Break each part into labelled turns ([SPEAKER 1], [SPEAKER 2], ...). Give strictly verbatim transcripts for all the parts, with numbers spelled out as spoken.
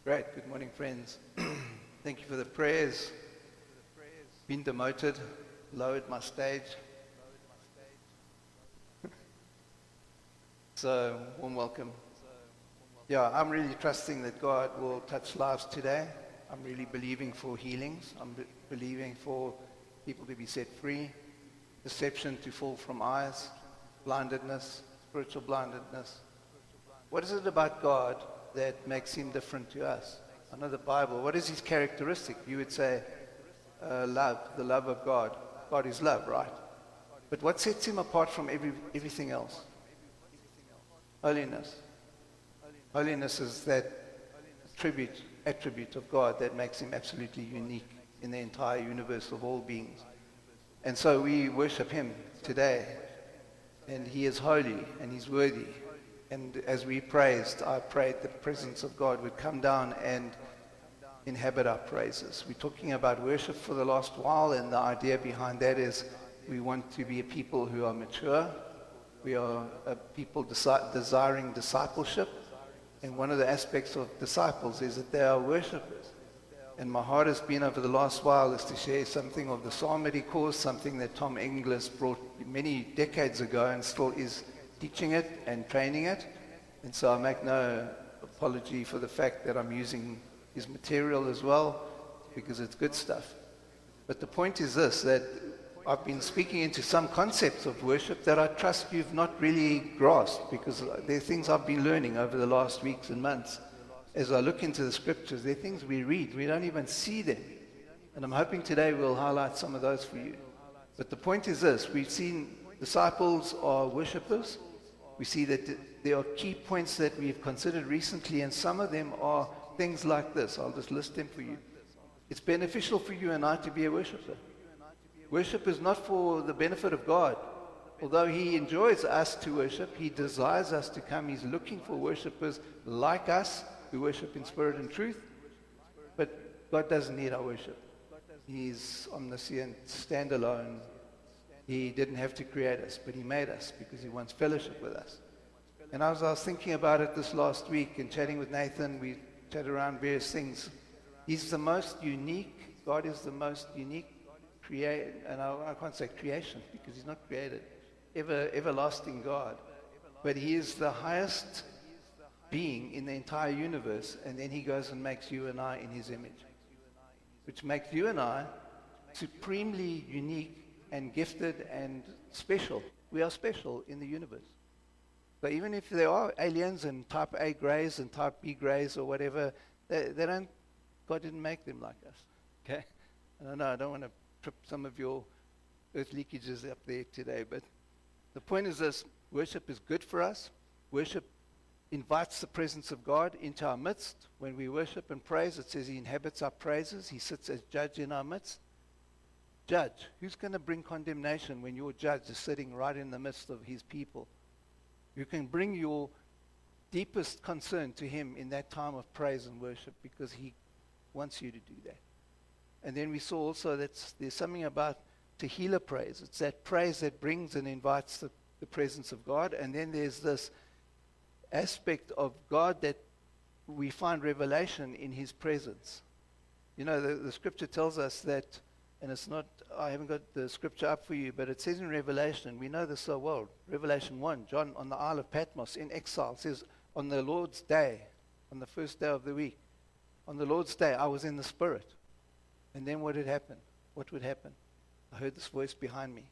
[SPEAKER 1] Great. Good morning, friends. Thank you for the prayers. Been demoted, lowered my stage. So, warm welcome. Yeah, I'm really trusting that God will touch lives today. I'm really believing for healings. I'm be- believing for people to be set free, deception to fall from eyes, blindedness, spiritual blindedness. What is it about God that makes him different to us? I know the Bible. What is his characteristic? You would say uh, love, the love of God. God is love, right? But what sets him apart from every, everything else? Holiness. Holiness is that attribute, attribute of God that makes him absolutely unique in the entire universe of all beings. And so we worship him today. And he is holy and he's worthy. And as we praised, I prayed the presence of God would come down and inhabit our praises. We're talking about worship for the last while, and the idea behind that is we want to be a people who are mature. We are a people desi- desiring discipleship. And one of the aspects of disciples is that they are worshipers. And my heart has been over the last while is to share something of the psalmody course, something that Tom Inglis brought many decades ago and still is teaching it and training it. And so I make no apology for the fact that I'm using his material as well, because it's good stuff. But the point is this, that I've been speaking into some concepts of worship that I trust you've not really grasped, because there are things I've been learning over the last weeks and months. As I look into the scriptures, there are things we read, we don't even see them. And I'm hoping today we'll highlight some of those for you. But the point is this, we've seen disciples are worshipers. We see that th- there are key points that we've considered recently, and some of them are things like this. I'll just list them for you. It's beneficial for you and I to be a worshiper. Worship is not for the benefit of God. Although he enjoys us to worship, he desires us to come. He's looking for worshipers like us who worship in spirit and truth. But God doesn't need our worship. He's omniscient, standalone. He didn't have to create us, but he made us because he wants fellowship with us. And as I was thinking about it this last week and chatting with Nathan, we chatted around various things. He's the most unique, God is the most unique create, and I, I can't say creation because he's not created, ever, everlasting God. But he is the highest being in the entire universe, and then he goes and makes you and I in his image, which makes you and I supremely unique and gifted and special. We are special in the universe. So even if there are aliens and type A grays and type B grays or whatever, they, they don't, God didn't make them like us. Okay? I don't know, I don't want to trip some of your earth leakages up there today, but the point is this, worship is good for us. Worship invites the presence of God into our midst. When we worship and praise, it says he inhabits our praises. He sits as judge in our midst. Judge. Who's going to bring condemnation when your judge is sitting right in the midst of his people? You can bring your deepest concern to him in that time of praise and worship because he wants you to do that. And then we saw also that there's something about Tehillah praise. It's that praise that brings and invites the, the presence of God. And then there's this aspect of God that we find revelation in his presence. You know, the, the scripture tells us that, and it's not, I haven't got the scripture up for you, but it says in Revelation, we know this so well, Revelation one, John on the Isle of Patmos in exile, says, on the Lord's day, on the first day of the week, on the Lord's day, I was in the Spirit. And then what had happened? What would happen? I heard this voice behind me.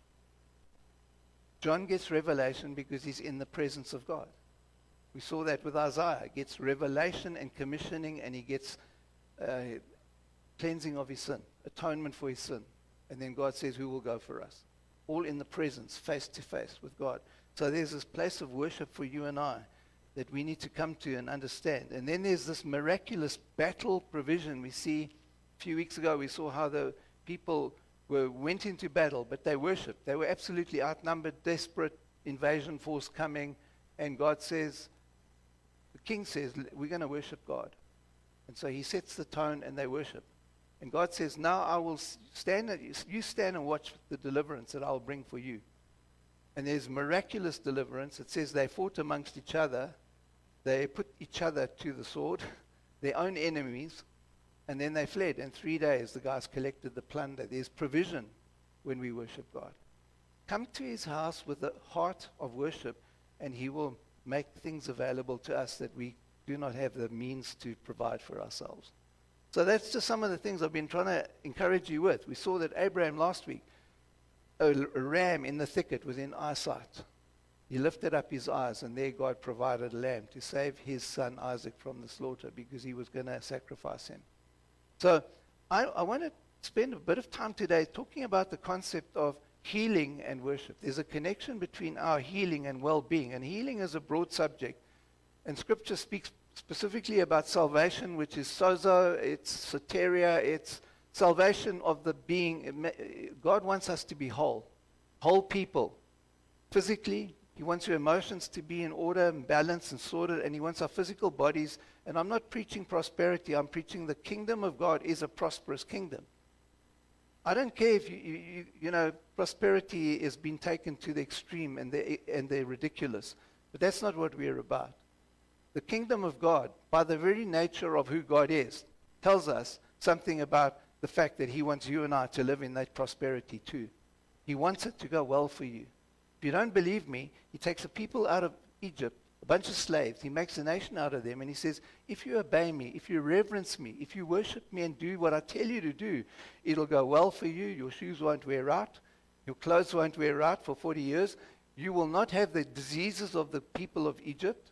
[SPEAKER 1] John gets revelation because he's in the presence of God. We saw that with Isaiah. He gets revelation and commissioning, and he gets uh, cleansing of his sin, atonement for his sin. And then God says, who will go for us? All in the presence, face to face with God. So there's this place of worship for you and I that we need to come to and understand. And then there's this miraculous battle provision. We see a few weeks ago, we saw how the people were went into battle, but they worshiped. They were absolutely outnumbered, desperate invasion force coming. And God says, the king says, we're going to worship God. And so he sets the tone and they worship. And God says, now I will stand, you stand and watch the deliverance that I will bring for you. And there's miraculous deliverance. It says they fought amongst each other. They put each other to the sword. their own enemies, and then they fled. In three days, the guys collected the plunder. There's provision when we worship God. Come to his house with a heart of worship, and he will make things available to us that we do not have the means to provide for ourselves. So that's just some of the things I've been trying to encourage you with. We saw that Abraham last week, a, a ram in the thicket was in eyesight. He lifted up his eyes, and there God provided a lamb to save his son Isaac from the slaughter because he was going to sacrifice him. So I, I want to spend a bit of time today talking about the concept of healing and worship. There's a connection between our healing and well-being, and healing is a broad subject. And Scripture speaks specifically about salvation, which is sozo, it's soteria, it's salvation of the being. God wants us to be whole, whole people. Physically, he wants your emotions to be in order and balanced and sorted, and he wants our physical bodies. And I'm not preaching prosperity, I'm preaching the kingdom of God is a prosperous kingdom. I don't care if, you, you, you, you know, prosperity is being taken to the extreme and the, and the ridiculous, but that's not what we're about. The kingdom of God, by the very nature of who God is, tells us something about the fact that he wants you and I to live in that prosperity too. He wants it to go well for you. If you don't believe me, he takes a people out of Egypt, a bunch of slaves, he makes a nation out of them, and he says, if you obey me, if you reverence me, if you worship me and do what I tell you to do, it'll go well for you. Your shoes won't wear out. Your clothes won't wear out for forty years. You will not have the diseases of the people of Egypt.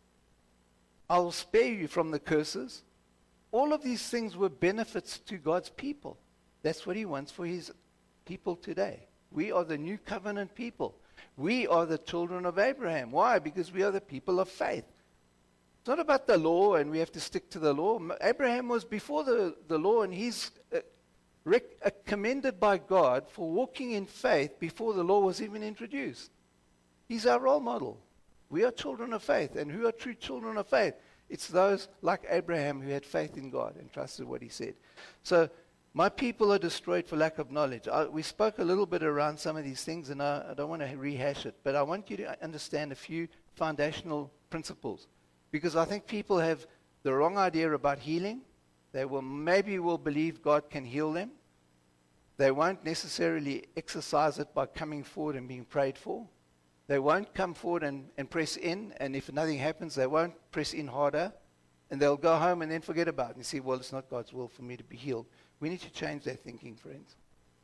[SPEAKER 1] I will spare you from the curses. All of these things were benefits to God's people. That's what he wants for his people today. We are the new covenant people. We are the children of Abraham. Why? Because we are the people of faith. It's not about the law and we have to stick to the law. Abraham was before the, the law, and he's uh, rec- uh, commended by God for walking in faith before the law was even introduced. He's our role model. We are children of faith. And who are true children of faith? It's those like Abraham who had faith in God and trusted what he said. So my people are destroyed for lack of knowledge. I, we spoke a little bit around some of these things, and I, I don't want to rehash it, but I want you to understand a few foundational principles, because I think people have the wrong idea about healing. They will maybe will believe God can heal them. They won't necessarily exercise it by coming forward and being prayed for. They won't come forward and, and press in, and if nothing happens, they won't press in harder, and they'll go home and then forget about it and say, well, it's not God's will for me to be healed. We need to change their thinking, friends.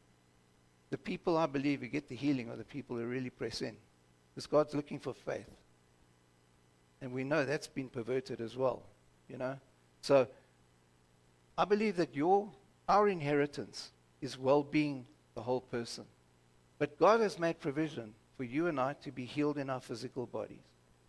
[SPEAKER 1] The people, I believe, who get the healing are the people who really press in. Because God's looking for faith. And we know that's been perverted as well, you know. So I believe that your our inheritance is well-being, the whole person. But God has made provision for you and I to be healed in our physical bodies.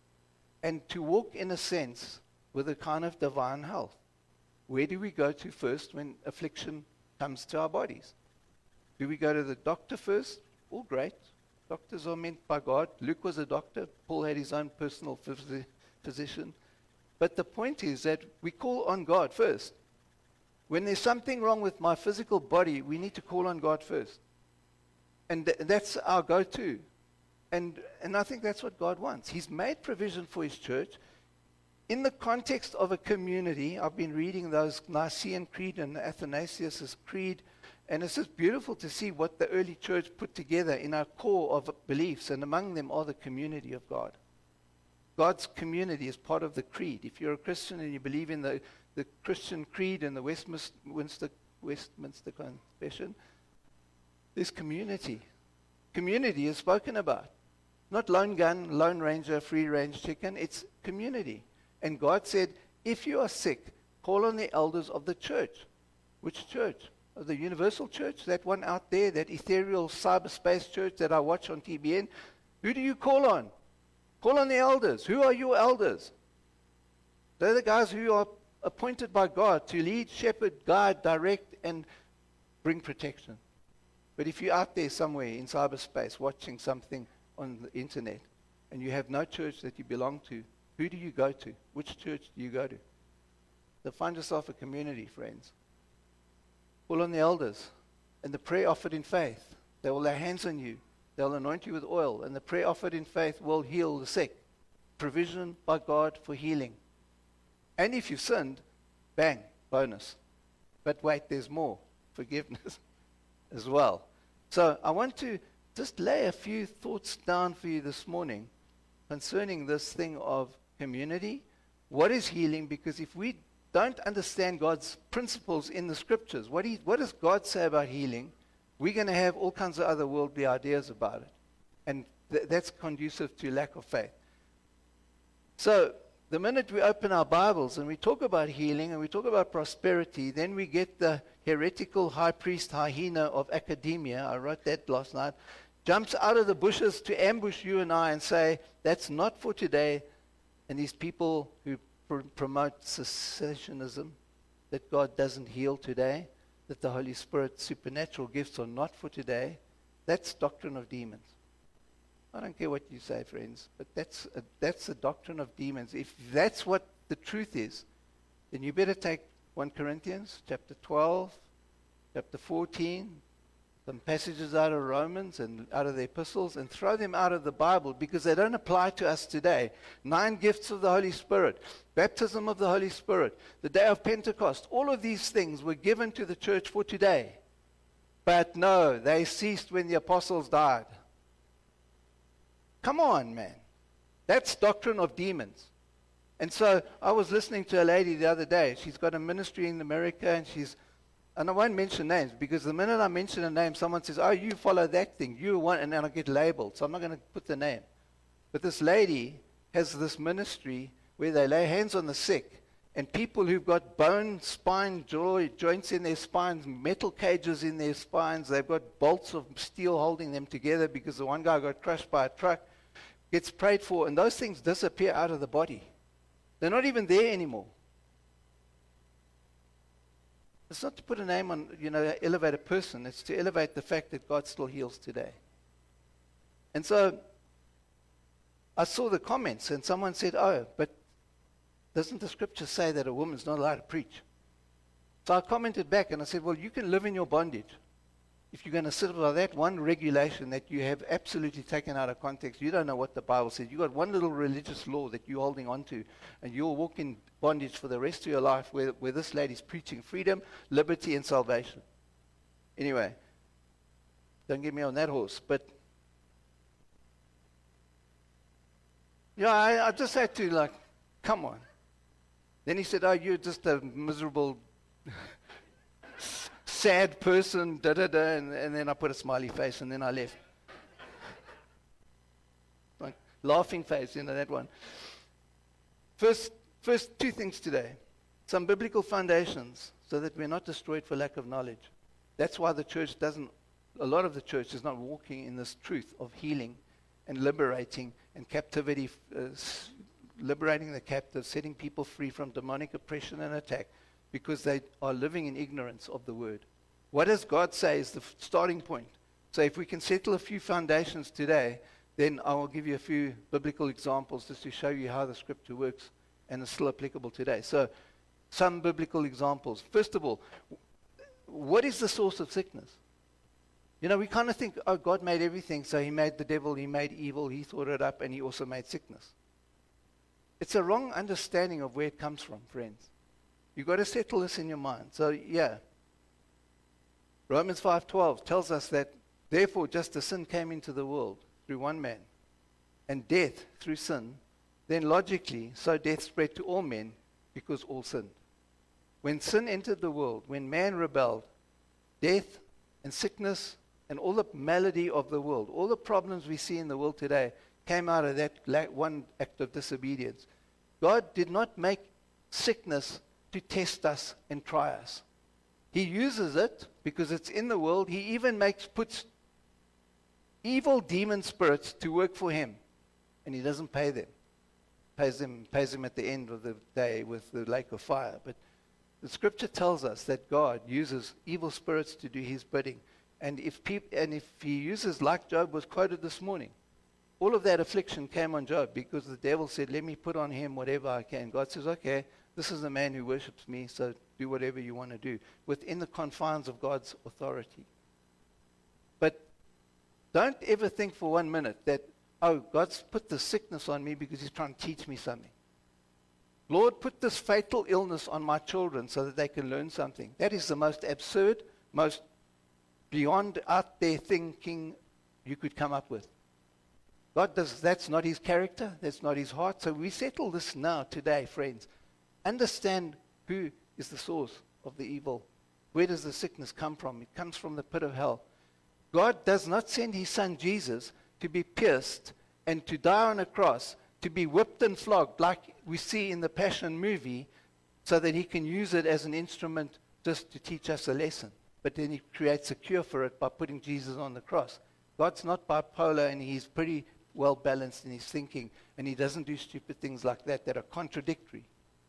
[SPEAKER 1] And to walk, in a sense, with a kind of divine health. Where do we go to first when affliction comes to our bodies? Do we go to the doctor first? All great. Doctors are meant by God. Luke was a doctor. Paul had his own personal phys- physician. But the point is that we call on God first. When there's something wrong with my physical body, we need to call on God first. And th- that's our go-to. And, and I think that's what God wants. He's made provision for his church. In the context of a community, I've been reading those Nicene Creed and Athanasius' Creed, and it's just beautiful to see what the early church put together in our core of beliefs, and among them are the community of God. God's community is part of the creed. If you're a Christian and you believe in the, the Christian creed and the Westminster, Westminster Confession, there's community. Community is spoken about. Not lone gun, lone ranger, free range chicken, it's community. And God said, if you are sick, call on the elders of the church. Which church? Of the universal church? That one out there, that ethereal cyberspace church that I watch on T B N? Who do you call on? Call on the elders. Who are your elders? They're the guys who are appointed by God to lead, shepherd, guide, direct, and bring protection. But if you're out there somewhere in cyberspace watching something on the internet, and you have no church that you belong to, who do you go to? Which church do you go to? So find yourself a community, friends. Call on the elders. And the prayer offered in faith. They will lay hands on you. They'll anoint you with oil. And the prayer offered in faith will heal the sick. Provision by God for healing. And if you've sinned, bang, bonus. But wait, there's more. Forgiveness as well. So I want to just lay a few thoughts down for you this morning concerning this thing of community. What is healing? Because if we don't understand God's principles in the scriptures, what, he, what does God say about healing? We're going to have all kinds of other worldly ideas about it. And th- that's conducive to lack of faith. So the minute we open our Bibles and we talk about healing and we talk about prosperity, then we get the heretical high priest hyena of academia, I wrote that last night, jumps out of the bushes to ambush you and I and say, that's not for today. And these people who pr- promote cessationism, that God doesn't heal today, that the Holy Spirit's supernatural gifts are not for today, that's doctrine of demons. I don't care what you say, friends, but that's a, that's a doctrine of demons. If that's what the truth is, then you better take First Corinthians chapter twelve, chapter fourteen, some passages out of Romans and out of the epistles and throw them out of the Bible because they don't apply to us today. Nine gifts of the Holy Spirit, baptism of the Holy Spirit, the day of Pentecost, all of these things were given to the church for today. But no, they ceased when the apostles died. Come on, man. That's doctrine of demons. And so I was listening to a lady the other day. She's got a ministry in America, and she's, and I won't mention names, because the minute I mention a name, someone says, oh, you follow that thing. You want, and then I get labeled. So I'm not going to put the name. But this lady has this ministry where they lay hands on the sick, and people who've got bone, spine, joy, joints in their spines, metal cages in their spines, they've got bolts of steel holding them together because the one guy got crushed by a truck, gets prayed for, and those things disappear out of the body. They're not even there anymore. It's not to put a name on, you know, elevate a person. It's to elevate the fact that God still heals today. And so I saw the comments, and someone said, oh, but doesn't the scripture say that a woman's not allowed to preach? So I commented back, and I said, well, you can live in your bondage. If you're going to sit by that one regulation that you have absolutely taken out of context, you don't know what the Bible says. You've got one little religious law that you're holding on to, and you'll walk in bondage for the rest of your life where, where this lady's preaching freedom, liberty, and salvation. Anyway, don't get me on that horse. But, yeah, I, I just had to, like, come on. Then he said, oh, you're just a miserable sad person, da da da, and, and then I put a smiley face, and then I left. Like, laughing face, you know, that one. First, first two things today. Some biblical foundations so that we're not destroyed for lack of knowledge. That's why the church doesn't, a lot of the church is not walking in this truth of healing and liberating and captivity, uh, s- liberating the captive, setting people free from demonic oppression and attack, because they are living in ignorance of the word. What does God say is the f- starting point? So if we can settle a few foundations today, then I will give you a few biblical examples just to show you how the scripture works and is still applicable today. So some biblical examples. First of all, what is the source of sickness? You know, we kind of think, oh, God made everything, so he made the devil, he made evil, he thought it up, and he also made sickness. It's a wrong understanding of where it comes from, friends. You've got to settle this in your mind. So, yeah. Romans five twelve tells us that, therefore, just as sin came into the world through one man, and death through sin, then logically, so death spread to all men because all sinned. When sin entered the world, when man rebelled, death and sickness and all the malady of the world, all the problems we see in the world today, came out of that one act of disobedience. God did not make sickness to test us and try us. He uses it because it's in the world. He even makes puts evil demon spirits to work for him, and he doesn't pay them. Pays them pays them at the end of the day with the lake of fire. But the scripture tells us that God uses evil spirits to do his bidding, and if peop- and if he uses, like Job was quoted this morning, all of that affliction came on Job because the devil said, let me put on him whatever I can. God says, okay, this is the man who worships me, so do whatever you want to do within the confines of God's authority. But don't ever think for one minute that, oh, God's put the sickness on me because he's trying to teach me something. Lord, put this fatal illness on my children so that they can learn something. That is the most absurd, most beyond out there thinking you could come up with. God does, that's not his character, that's not his heart. So we settle this now, today, friends. Understand who is the source of the evil. Where does the sickness come from? It comes from the pit of hell. God does not send his son Jesus to be pierced and to die on a cross, to be whipped and flogged like we see in the Passion movie, so that he can use it as an instrument just to teach us a lesson. But then he creates a cure for it by putting Jesus on the cross. God's not bipolar, and he's pretty well balanced in his thinking, and he doesn't do stupid things like that that are contradictory.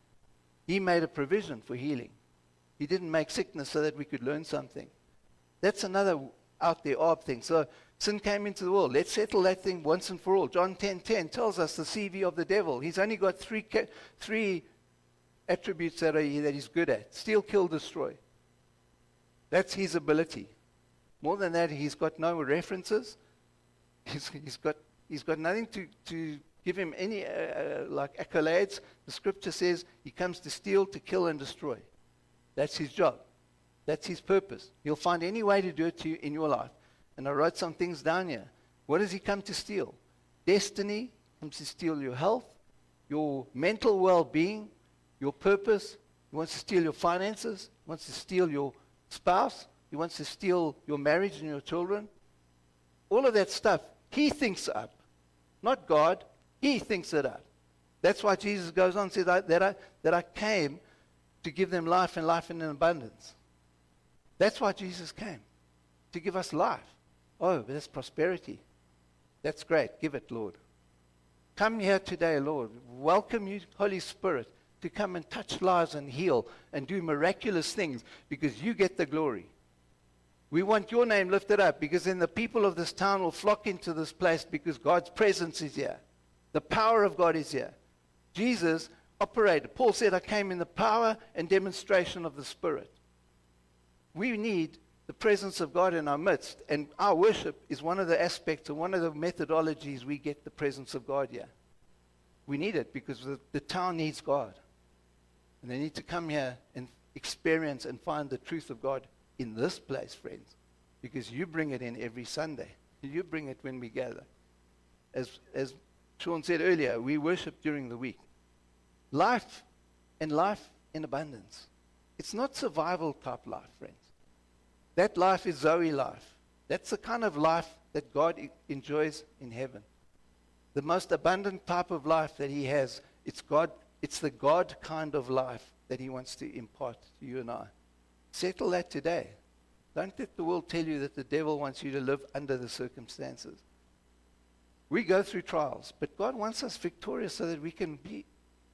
[SPEAKER 1] He made a provision for healing. He didn't make sickness so that we could learn something. That's another out there odd thing. So sin came into the world. Let's settle that thing once and for all. John ten ten tells us the C V of the devil. He's only got three ca- three attributes that, are, that he's good at. Steal, kill, destroy. That's his ability. More than that, he's got no references. He's, he's got he's got nothing to, to give him any uh, uh, like accolades. The scripture says he comes to steal, to kill, and destroy. That's his job. That's his purpose. He'll find any way to do it to you in your life. And I wrote some things down here. What does he come to steal? Destiny. Comes to steal your health, your mental well-being, your purpose. He wants to steal your finances. He wants to steal your spouse. He wants to steal your marriage and your children. All of that stuff he thinks up. Not God. He thinks it up. That's why Jesus goes on and says I, that, I, that I came to give them life and life in abundance. That's why Jesus came. To give us life. Oh, but that's prosperity. That's great. Give it, Lord. Come here today, Lord. Welcome you, Holy Spirit, to come and touch lives and heal and do miraculous things, because you get the glory. We want your name lifted up, because then the people of this town will flock into this place, because God's presence is here. The power of God is here. Jesus operated. Paul said, I came in the power and demonstration of the Spirit. We need the presence of God in our midst, and our worship is one of the aspects and one of the methodologies we get the presence of God here. We need it because the, the town needs God. And they need to come here and experience and find the truth of God in this place, friends, because you bring it in every Sunday. You bring it when we gather. As, as Sean said earlier, we worship during the week. Life and life in abundance. It's not survival type life, friends. That life is Zoe life. That's the kind of life that God I- enjoys in heaven. The most abundant type of life that he has, it's God. It's the God kind of life that he wants to impart to you and I. Settle that today. Don't let the world tell you that the devil wants you to live under the circumstances. We go through trials, but God wants us victorious so that we can be,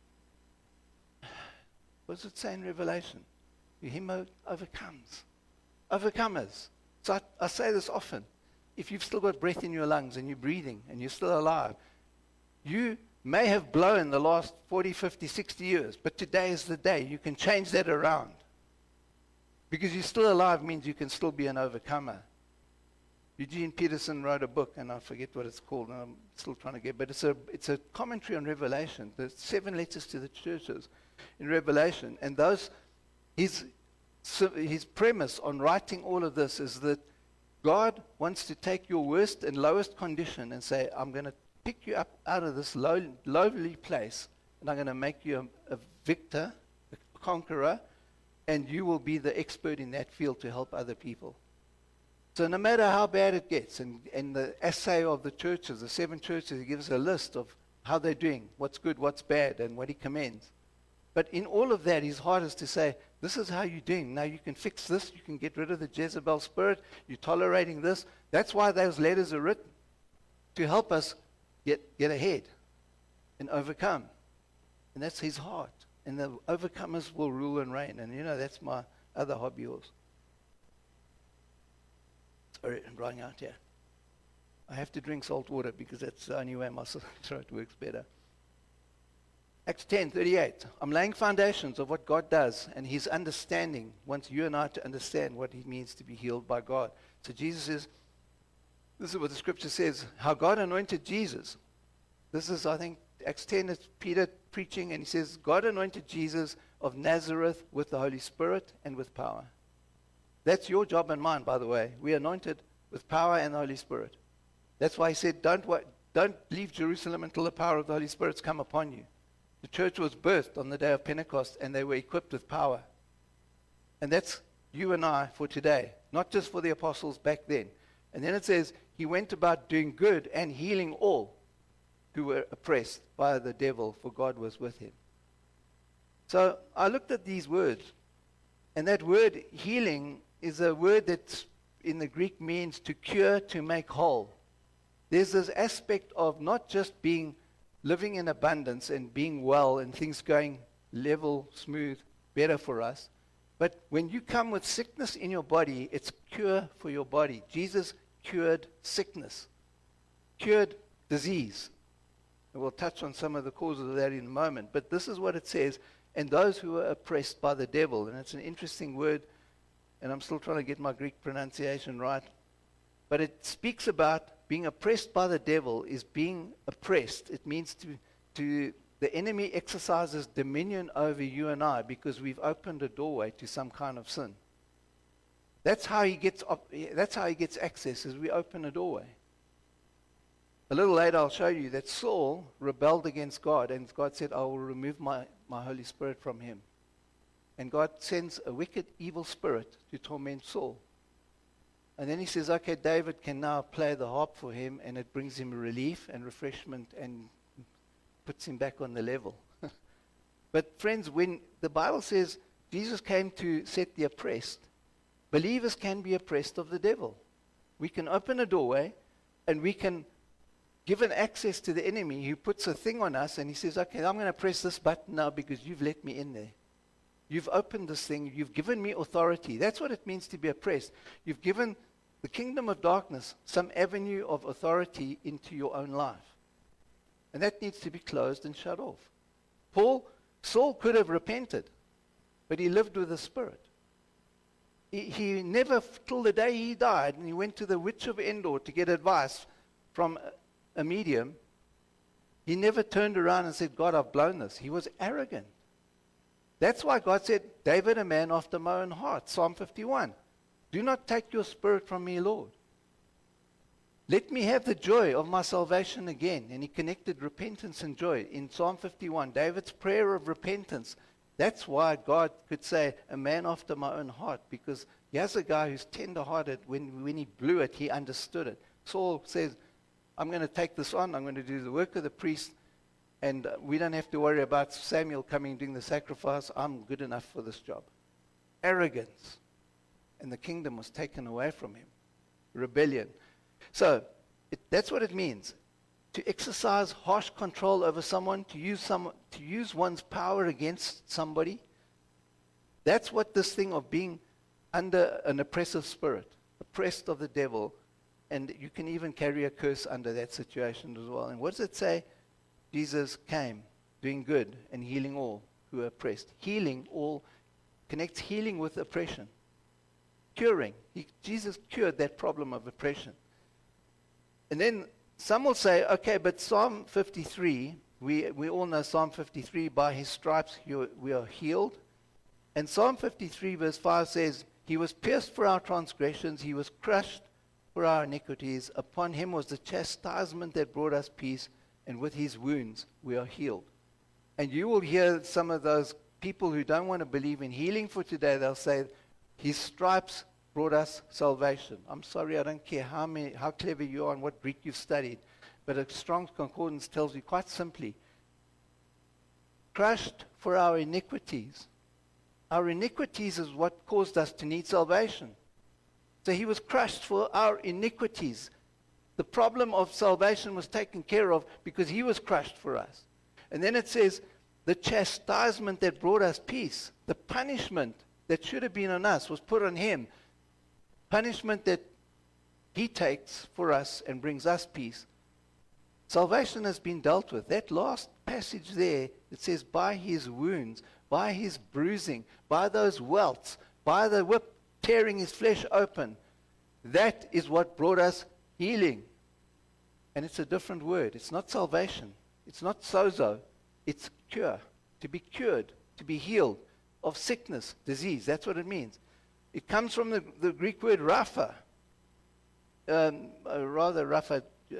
[SPEAKER 1] what does it say in Revelation? Him who overcomes. Overcomers. So I, I say this often. If you've still got breath in your lungs and you're breathing and you're still alive, you may have blown the last forty, fifty, sixty years, but today is the day. You can change that around. Because you're still alive means you can still be an overcomer. Eugene Peterson wrote a book, and I forget what it's called, and I'm still trying to get, but it's a, it's a commentary on Revelation. There's seven letters to the churches in Revelation, and those, his, his premise on writing all of this is that God wants to take your worst and lowest condition and say, I'm going to pick you up out of this low, lowly place, and I'm going to make you a, a victor, a conqueror, and you will be the expert in that field to help other people. So no matter how bad it gets, and, and the essay of the churches, the seven churches, he gives a list of how they're doing, what's good, what's bad, and what he commends. But in all of that, his heart is to say, this is how you're doing. Now you can fix this. You can get rid of the Jezebel spirit. You're tolerating this. That's why those letters are written, to help us get, get ahead and overcome. And that's his heart. And the overcomers will rule and reign. And you know, that's my other hobby also. Sorry, I'm drying out here. I have to drink salt water because that's the only way my throat works better. Acts ten thirty-eight. I'm laying foundations of what God does, and his understanding wants you and I to understand what it means to be healed by God. So Jesus says, this is what the scripture says, how God anointed Jesus. This is, I think, Acts ten, is Peter preaching, and he says, God anointed Jesus of Nazareth with the Holy Spirit and with power. That's your job and mine, by the way. We are anointed with power and the Holy Spirit. That's why he said, don't, wa- don't leave Jerusalem until the power of the Holy Spirit's come upon you. The church was birthed on the day of Pentecost, and they were equipped with power. And that's you and I for today, not just for the apostles back then. And then it says, he went about doing good and healing all who were oppressed by the devil, for God was with him. So I looked at these words, and that word healing is a word that in the Greek means to cure, to make whole. There's this aspect of not just being living in abundance and being well and things going level, smooth, better for us, but when you come with sickness in your body, it's cure for your body. Jesus cured sickness, cured disease. And we'll touch on some of the causes of that in a moment. But this is what it says, and those who are oppressed by the devil. And it's an interesting word, and I'm still trying to get my Greek pronunciation right. But it speaks about being oppressed by the devil is being oppressed. It means to, to the enemy exercises dominion over you and I because we've opened a doorway to some kind of sin. That's how he gets up, that's how he gets access, is we open a doorway. A little later I'll show you that Saul rebelled against God, and God said, I will remove my, my Holy Spirit from him. And God sends a wicked, evil spirit to torment Saul. And then he says, okay, David can now play the harp for him, and it brings him relief and refreshment and puts him back on the level. But friends, when the Bible says Jesus came to set the oppressed, believers can be oppressed of the devil. We can open a doorway, and we can give an access to the enemy who puts a thing on us, and he says, okay, I'm going to press this button now because you've let me in there. You've opened this thing. You've given me authority. That's what it means to be oppressed. You've given the kingdom of darkness some avenue of authority into your own life. And that needs to be closed and shut off. Paul, Saul could have repented, but he lived with the Spirit. He, he never, till the day he died, and he went to the witch of Endor to get advice from a, a medium, he never turned around and said, God, I've blown this. He was arrogant. That's why God said, David, a man after my own heart, Psalm fifty-one. Do not take your spirit from me, Lord. Let me have the joy of my salvation again. And he connected repentance and joy. In Psalm fifty-one, David's prayer of repentance, that's why God could say, a man after my own heart, because he has a guy who's tender-hearted. When, when he blew it, he understood it. Saul says, I'm going to take this on. I'm going to do the work of the priest. And uh, we don't have to worry about Samuel coming and doing the sacrifice. I'm good enough for this job. Arrogance. And the kingdom was taken away from him. Rebellion. So, it, that's what it means. To exercise harsh control over someone, to use some, to use one's power against somebody. That's what this thing of being under an oppressive spirit, oppressed of the devil, and you can even carry a curse under that situation as well. And what does it say? Jesus came, doing good and healing all who are oppressed. Healing all connects healing with oppression. Curing. He, Jesus cured that problem of oppression. And then some will say, okay, but Psalm fifty-three, we, we all know Psalm fifty-three, by his stripes you, we are healed. And Psalm fifty-three verse five says, he was pierced for our transgressions, he was crushed for our iniquities. Upon him was the chastisement that brought us peace, and with his wounds we are healed. And you will hear some of those people who don't want to believe in healing for today, they'll say, his stripes brought us salvation. I'm sorry, I don't care how many, how clever you are and what Greek you've studied, but a Strong's Concordance tells you quite simply, crushed for our iniquities. Our iniquities is what caused us to need salvation. So he was crushed for our iniquities. The problem of salvation was taken care of because he was crushed for us. And then it says, the chastisement that brought us peace, the punishment that should have been on us was put on him. Punishment that he takes for us and brings us peace. Salvation has been dealt with. That last passage there, it says, by his wounds, by his bruising, by those welts, by the whip tearing his flesh open, that is what brought us healing. And it's a different word. It's not salvation. It's not sozo. It's cure, to be cured, to be healed of sickness, disease. That's what it means. It comes from the, the Greek word Rapha, um, uh, rather Rapha, uh,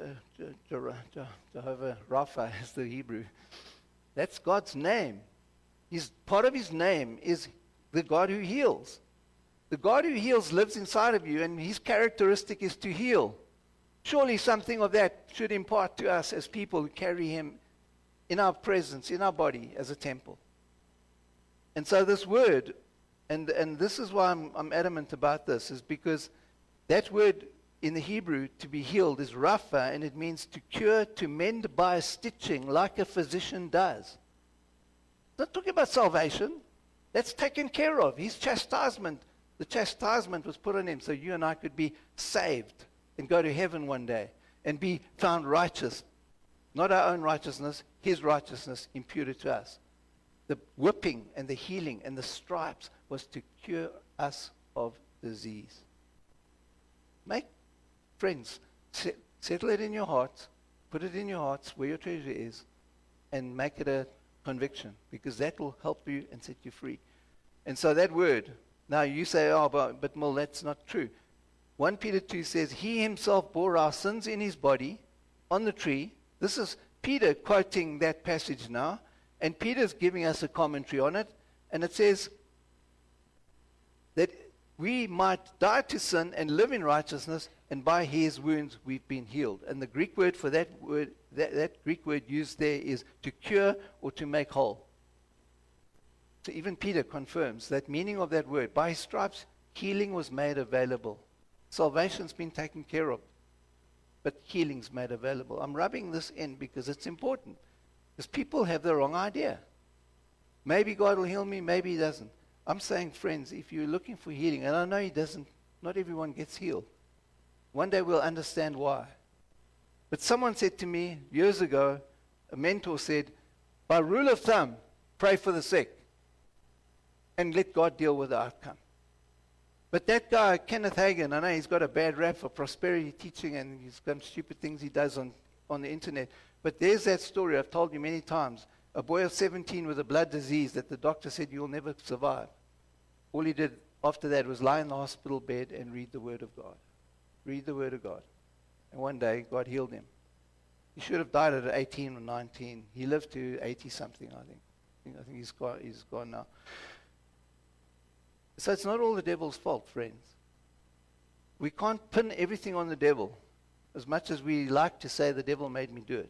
[SPEAKER 1] Jehovah Rapha is the Hebrew. That's God's name. He's, part of his name is the God who heals. The God who heals lives inside of you, and his characteristic is to heal. Surely something of that should impart to us as people who carry him in our presence, in our body, as a temple. And so this word, and, and this is why I'm, I'm adamant about this, is because that word in the Hebrew, to be healed, is rapha, and it means to cure, to mend by stitching, like a physician does. Not talking about salvation. That's taken care of. His chastisement, the chastisement was put on him so you and I could be saved and go to heaven one day and be found righteous. Not our own righteousness, his righteousness imputed to us. The whipping and the healing and the stripes was to cure us of disease. Make, friends, set, settle it in your hearts, put it in your hearts where your treasure is, and make it a conviction, because that will help you and set you free. And so that word, now you say, oh, but, but Mil, that's not true. First Peter two says, he himself bore our sins in his body on the tree. This is Peter quoting that passage now, and Peter's giving us a commentary on it, and it says that we might die to sin and live in righteousness, and by his wounds we've been healed. And the Greek word for that word, that, that Greek word used there is to cure or to make whole. So even Peter confirms that meaning of that word. By his stripes, healing was made available. Salvation's been taken care of, but healing's made available. I'm rubbing this in because it's important. Because people have the wrong idea. Maybe God will heal me, maybe he doesn't. I'm saying, friends, if you're looking for healing, and I know he doesn't, not everyone gets healed. One day we'll understand why. But someone said to me years ago, a mentor said, by rule of thumb, pray for the sick and let God deal with the outcome. But that guy, Kenneth Hagin, I know he's got a bad rap for prosperity teaching and he's got stupid things he does on, on the internet. But there's that story I've told you many times. A boy of seventeen with a blood disease that the doctor said you'll never survive. All he did after that was lie in the hospital bed and read the Word of God. Read the Word of God. And one day, God healed him. He should have died at eighteen or nineteen. He lived to eighty-something, I think. I think, I think he's, gone, he's gone now. So it's not all the devil's fault, friends. We can't pin everything on the devil, as much as we like to say the devil made me do it.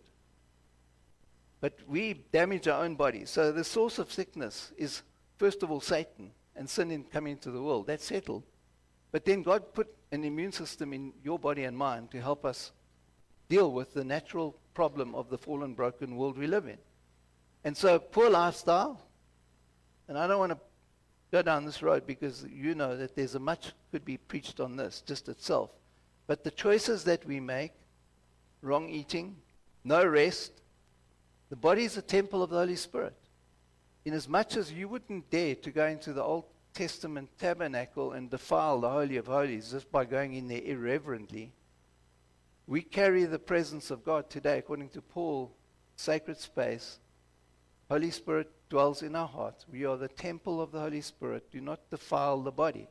[SPEAKER 1] But we damage our own body. So the source of sickness is, first of all, Satan and sin in coming into the world. That's settled. But then God put an immune system in your body and mine to help us deal with the natural problem of the fallen, broken world we live in. And so poor lifestyle, and I don't want to go down this road because you know that there's a much could be preached on this just itself. But the choices that we make, wrong eating, no rest, the body is a temple of the Holy Spirit. Inasmuch as you wouldn't dare to go into the Old Testament tabernacle and defile the Holy of Holies just by going in there irreverently, we carry the presence of God today, according to Paul, sacred space. Holy Spirit dwells in our hearts. We are the temple of the Holy Spirit. Do not defile the body.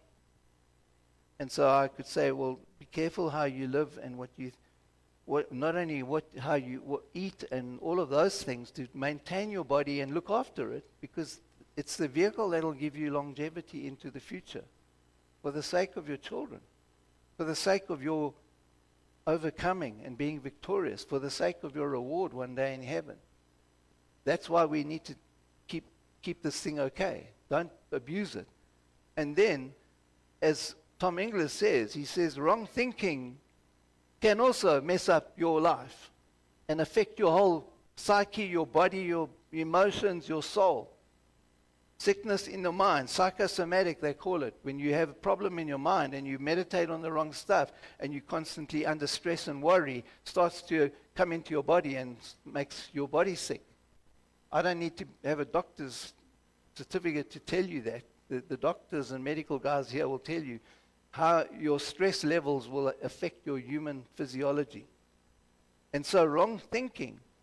[SPEAKER 1] And so I could say, well, be careful how you live and what you, what, not only what, how you what, eat and all of those things to maintain your body and look after it, because it's the vehicle that will give you longevity into the future for the sake of your children, for the sake of your overcoming and being victorious, for the sake of your reward one day in heaven. That's why we need to keep keep this thing okay. Don't abuse it. And then, as Tom Inglis says, he says, wrong thinking can also mess up your life and affect your whole psyche, your body, your emotions, your soul. Sickness in the mind, psychosomatic they call it, when you have a problem in your mind and you meditate on the wrong stuff and you're constantly under stress and worry, starts to come into your body and makes your body sick. I don't need to have a doctor's certificate to tell you that. The, the doctors and medical guys here will tell you how your stress levels will affect your human physiology. And so wrong thinking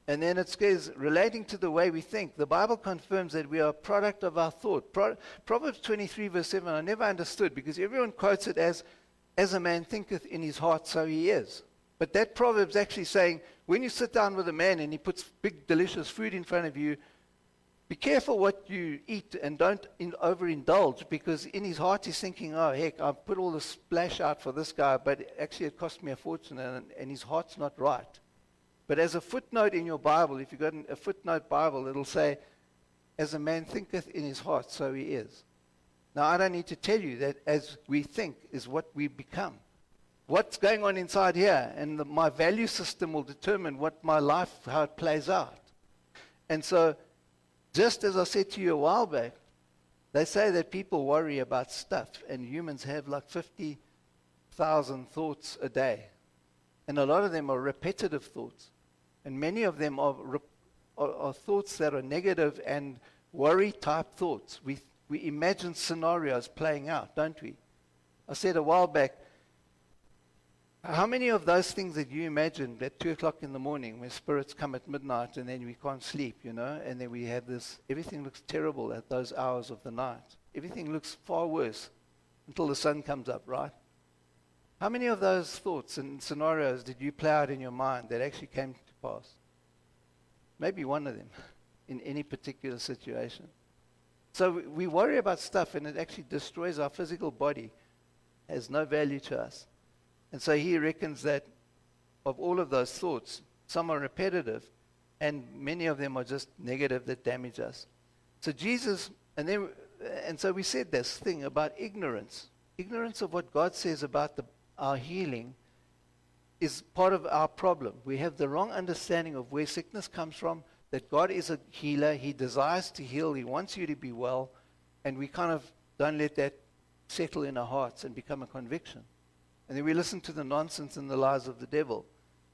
[SPEAKER 1] And then it says, relating to the way we think, the Bible confirms that we are a product of our thought. Pro- Proverbs twenty-three, verse seven, I never understood because everyone quotes it as, as a man thinketh in his heart, so he is. But that Proverb's actually saying, when you sit down with a man and he puts big, delicious food in front of you, be careful what you eat and don't in, overindulge, because in his heart he's thinking, oh, heck, I've put all this splash out for this guy, but actually it cost me a fortune, and, and his heart's not right. But as a footnote in your Bible, if you've got an, a footnote Bible, it'll say, as a man thinketh in his heart, so he is. Now, I don't need to tell you that as we think is what we become. What's going on inside here, and the, my value system will determine what my life, how it plays out. And so, just as I said to you a while back, they say that people worry about stuff, and humans have like fifty thousand thoughts a day. And a lot of them are repetitive thoughts. And many of them are, re- are, are thoughts that are negative and worry-type thoughts. We, we imagine scenarios playing out, don't we? I said a while back, how many of those things that you imagine at two o'clock in the morning when spirits come at midnight and then we can't sleep, you know, and then we have this, everything looks terrible at those hours of the night. Everything looks far worse until the sun comes up, right? How many of those thoughts and scenarios did you play out in your mind that actually came to pass? Maybe one of them in any particular situation. So we, we worry about stuff and it actually destroys our physical body, has no value to us. And so he reckons that of all of those thoughts, some are repetitive and many of them are just negative that damage us. So Jesus, and then, and so we said this thing about ignorance. Ignorance of what God says about the our healing is part of our problem. We have the wrong understanding of where sickness comes from, that God is a healer. He desires to heal. He wants you to be well. And we kind of don't let that settle in our hearts and become a conviction. And then we listen to the nonsense and the lies of the devil.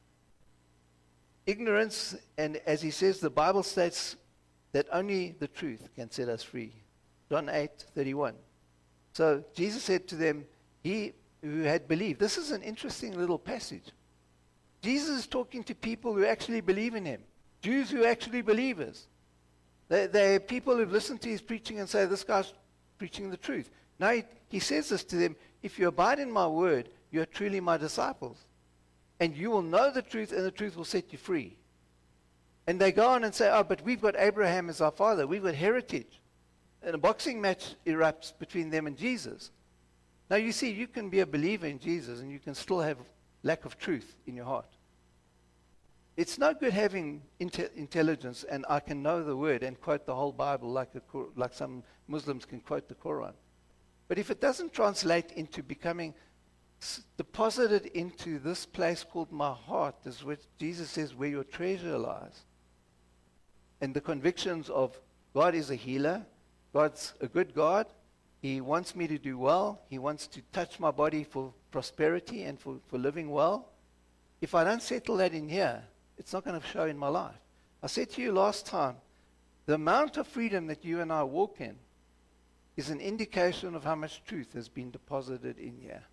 [SPEAKER 1] Ignorance, and as he says, the Bible states that only the truth can set us free. John eight thirty-one. So Jesus said to them, he who had believed. This is an interesting little passage. Jesus is talking to people who actually believe in him. Jews who actually believers. They, they're people who've listened to his preaching and say, this guy's preaching the truth. Now he, he says this to them, if you abide in my word, you are truly my disciples. And you will know the truth, and the truth will set you free. And they go on and say, oh, but we've got Abraham as our father. We've got heritage. And a boxing match erupts between them and Jesus. Now, you see, you can be a believer in Jesus and you can still have lack of truth in your heart. It's no good having inte- intelligence and I can know the word and quote the whole Bible like, a, like some Muslims can quote the Quran. But if it doesn't translate into becoming s- deposited into this place called my heart, is what Jesus says where your treasure lies. And the convictions of God is a healer, God's a good God, He wants me to do well. He wants to touch my body for prosperity and for, for living well. If I don't settle that in here, it's not going to show in my life. I said to you last time, the amount of freedom that you and I walk in is an indication of how much truth has been deposited in here.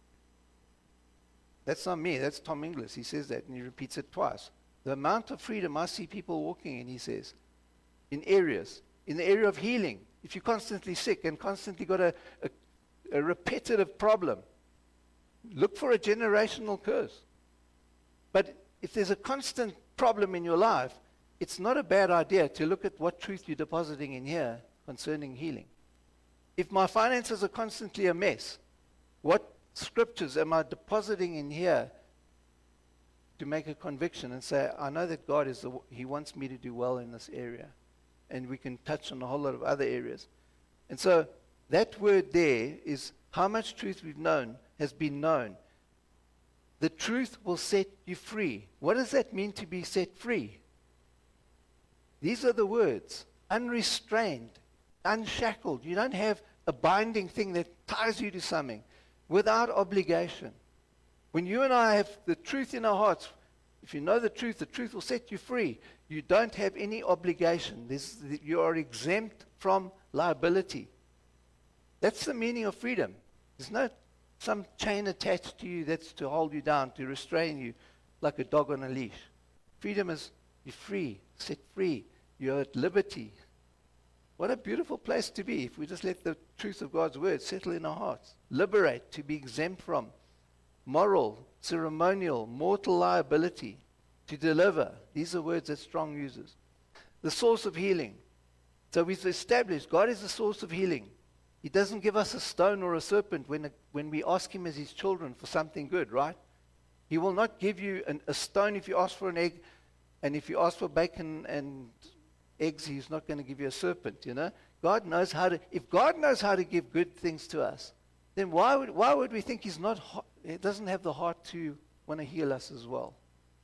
[SPEAKER 1] That's not me, that's Tom Inglis. He says that and he repeats it twice. The amount of freedom I see people walking in, he says, in areas, in the area of healing. If you're constantly sick and constantly got a, a, a repetitive problem, look for a generational curse. But if there's a constant problem in your life, it's not a bad idea to look at what truth you're depositing in here concerning healing. If my finances are constantly a mess, what scriptures am I depositing in here to make a conviction and say, I know that God is the, He wants me to do well in this area. And we can touch on a whole lot of other areas. And so that word there is how much truth we've known has been known. The truth will set you free. What does that mean to be set free? These are the words. Unrestrained, unshackled. You don't have a binding thing that ties you to something. Without obligation. When you and I have the truth in our hearts, if you know the truth, the truth will set you free. You don't have any obligation. This, you are exempt from liability. That's the meaning of freedom. There's no some chain attached to you that's to hold you down, to restrain you like a dog on a leash. Freedom is You're free, set free. You're at liberty. What a beautiful place to be if we just let the truth of God's word settle in our hearts. Liberate, to be exempt from moral, ceremonial, mortal liability, to deliver. These are words that Strong uses. The source of healing. So we've established God is the source of healing. He doesn't give us a stone or a serpent when, a, when we ask him as his children for something good, right? He will not give you an, a stone if you ask for an egg, and if you ask for bacon and eggs, he's not going to give you a serpent, you know. God knows how to, if God knows how to give good things to us, then why would, why would we think he's not, he doesn't have the heart to want to heal us as well?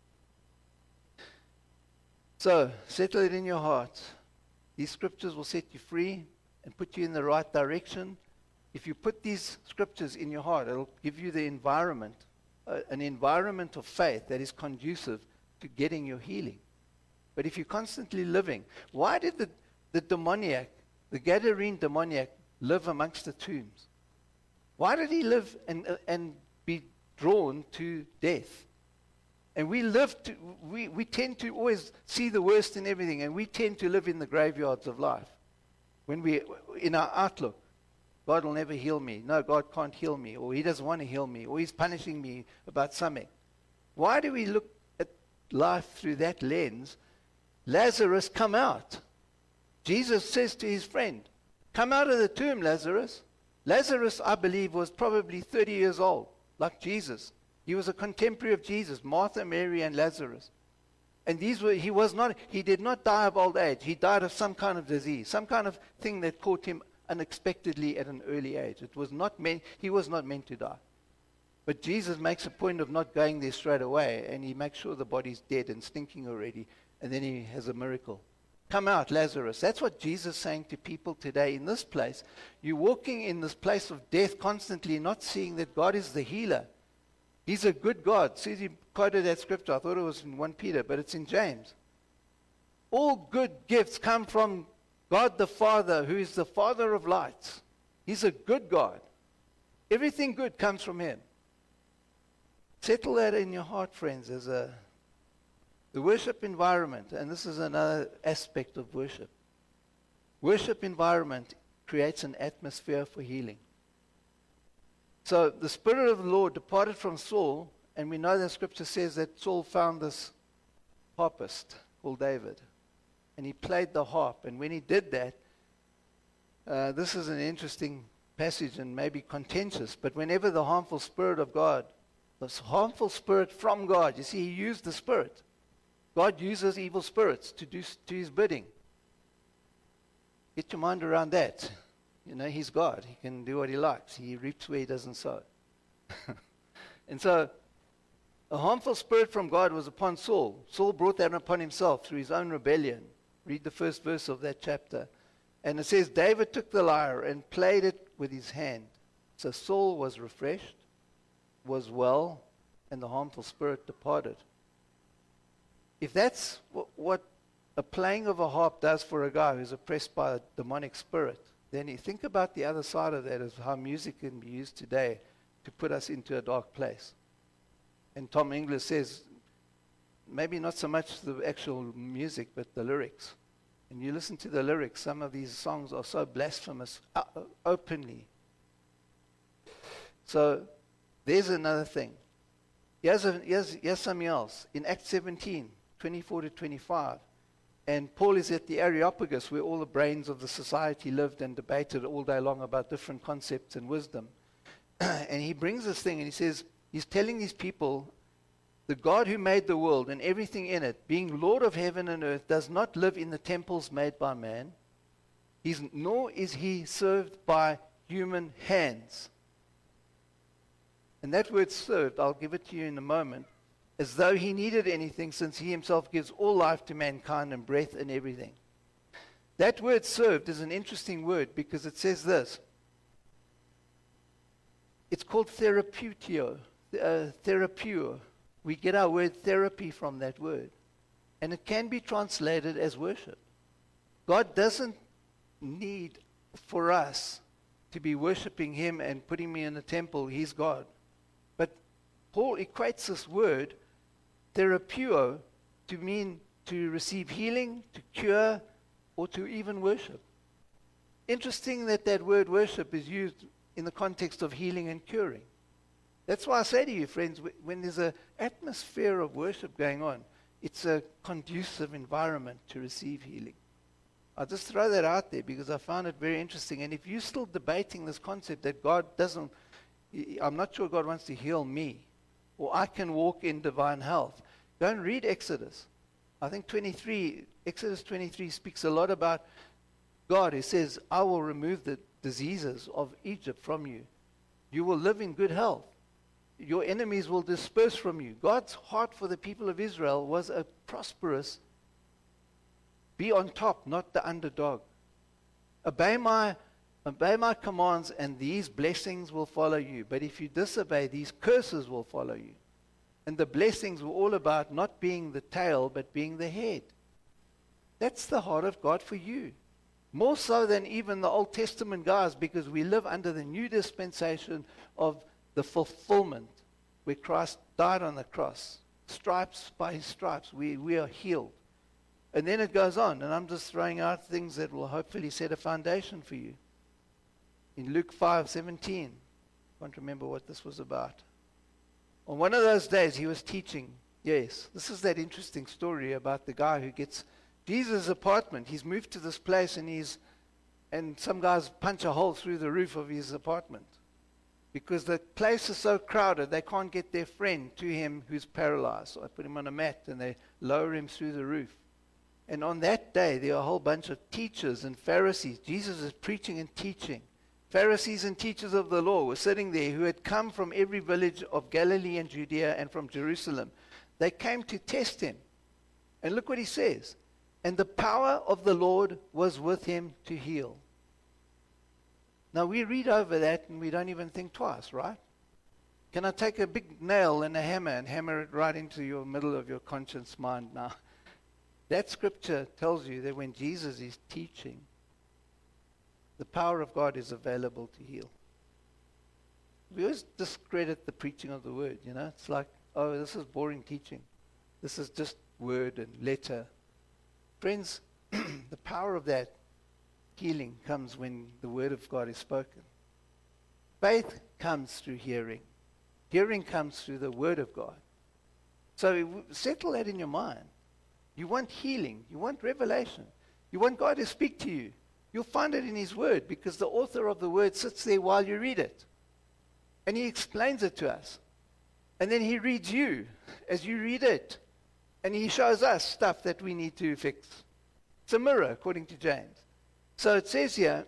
[SPEAKER 1] So, settle it in your heart. These scriptures will set you free and put you in the right direction. If you put these scriptures in your heart, it'll give you the environment, uh, an environment of faith that is conducive to getting your healing. But if you're constantly living, why did the, the demoniac, the Gadarene demoniac, live amongst the tombs? Why did he live and, uh, and be drawn to death? And we live to, we, we tend to always see the worst in everything, and we tend to live in the graveyards of life. When we, in our outlook, God will never heal me. No, God can't heal me, or he doesn't want to heal me, or he's punishing me about something. Why do we look at life through that lens? Lazarus, come out. Jesus says to his friend, come out of the tomb, Lazarus. Lazarus, I believe, was probably thirty years old, like Jesus. He was a contemporary of Jesus, Martha, Mary, and Lazarus. And these were, he was not, he did not die of old age. He died of some kind of disease, some kind of thing that caught him unexpectedly at an early age. It was not meant, he was not meant to die. But Jesus makes a point of not going there straight away, and he makes sure the body's dead and stinking already, and then he has a miracle. Come out, Lazarus. That's what Jesus is saying to people today in this place. You're walking in this place of death constantly, not seeing that God is the healer. He's a good God. Susie quoted that scripture. I thought it was in First Peter, but it's in James. All good gifts come from God the Father, who is the Father of lights. He's a good God. Everything good comes from him. Settle that in your heart, friends, as a the worship environment, and this is another aspect of worship. Worship environment creates an atmosphere for healing. So the Spirit of the Lord departed from Saul, and we know that Scripture says that Saul found this harpist called David, and he played the harp. And when he did that, uh, this is an interesting passage and maybe contentious, but whenever the harmful Spirit of God, this harmful Spirit from God, you see, he used the Spirit. God uses evil spirits to do to his bidding. Get your mind around that. You know, he's God. He can do what he likes. He reaps where he doesn't sow. And so, a harmful spirit from God was upon Saul. Saul brought that upon himself through his own rebellion. Read the first verse of that chapter. And it says, David took the lyre and played it with his hand. So Saul was refreshed, was well, and the harmful spirit departed. If that's w- what a playing of a harp does for a guy who's oppressed by a demonic spirit, then you think about the other side of that, is how music can be used today to put us into a dark place. And Tom Inglis says, maybe not so much the actual music, but the lyrics. And you listen to the lyrics, some of these songs are so blasphemous uh, openly. So there's another thing. Here's, a, here's, here's something else. In Acts seventeen, twenty-four to twenty-five, and Paul is at the Areopagus where all the brains of the society lived and debated all day long about different concepts and wisdom. And he brings this thing and he says, he's telling these people, the God who made the world and everything in it, being Lord of heaven and earth, does not live in the temples made by man, He's, nor is he served by human hands. And that word served, I'll give it to you in a moment, as though he needed anything, since he himself gives all life to mankind and breath and everything. That word served is an interesting word because it says this. It's called therapeutio, uh, therapeuo. We get our word therapy from that word. And it can be translated as worship. God doesn't need for us to be worshiping him and putting me in a temple. He's God. But Paul equates this word, therapeuo, to mean to receive healing, to cure, or to even worship. Interesting that that word worship is used in the context of healing and curing. That's why I say to you, friends, when there's an atmosphere of worship going on, it's a conducive environment to receive healing. I'll just throw that out there because I found it very interesting. And if you're still debating this concept that God doesn't, I'm not sure God wants to heal me, or I can walk in divine health, go and read Exodus. I think twenty-three, Exodus twenty-three speaks a lot about God. It says, I will remove the diseases of Egypt from you. You will live in good health. Your enemies will disperse from you. God's heart for the people of Israel was a prosperous, be on top, not the underdog. Obey my, obey my commands, and these blessings will follow you. But if you disobey, these curses will follow you. And the blessings were all about not being the tail, but being the head. That's the heart of God for you. More so than even the Old Testament guys, because we live under the new dispensation of the fulfillment, where Christ died on the cross. Stripes by his stripes, we, we are healed. And then it goes on, and I'm just throwing out things that will hopefully set a foundation for you. In Luke five seventeen, I can't remember what this was about. On one of those days, he was teaching. Yes, this is that interesting story about the guy who gets Jesus' apartment. He's moved to this place, and he's, and some guys punch a hole through the roof of his apartment because the place is so crowded they can't get their friend to him who's paralyzed. So I put him on a mat, and they lower him through the roof. And on that day, there are a whole bunch of teachers and Pharisees. Jesus is preaching and teaching. Pharisees and teachers of the law were sitting there who had come from every village of Galilee and Judea and from Jerusalem. They came to test him. And look what he says. And the power of the Lord was with him to heal. Now we read over that and we don't even think twice, right? Can I take a big nail and a hammer and hammer it right into your middle of your conscience mind now? That scripture tells you that when Jesus is teaching, the power of God is available to heal. We always discredit the preaching of the word, you know. It's like, oh, this is boring teaching. This is just word and letter. Friends, the power of that healing comes when the word of God is spoken. Faith comes through hearing. Hearing comes through the word of God. So settle that in your mind. You want healing. You want revelation. You want God to speak to you. You'll find it in his word because the author of the word sits there while you read it. And he explains it to us. And then he reads you as you read it. And he shows us stuff that we need to fix. It's a mirror, according to James. So it says here,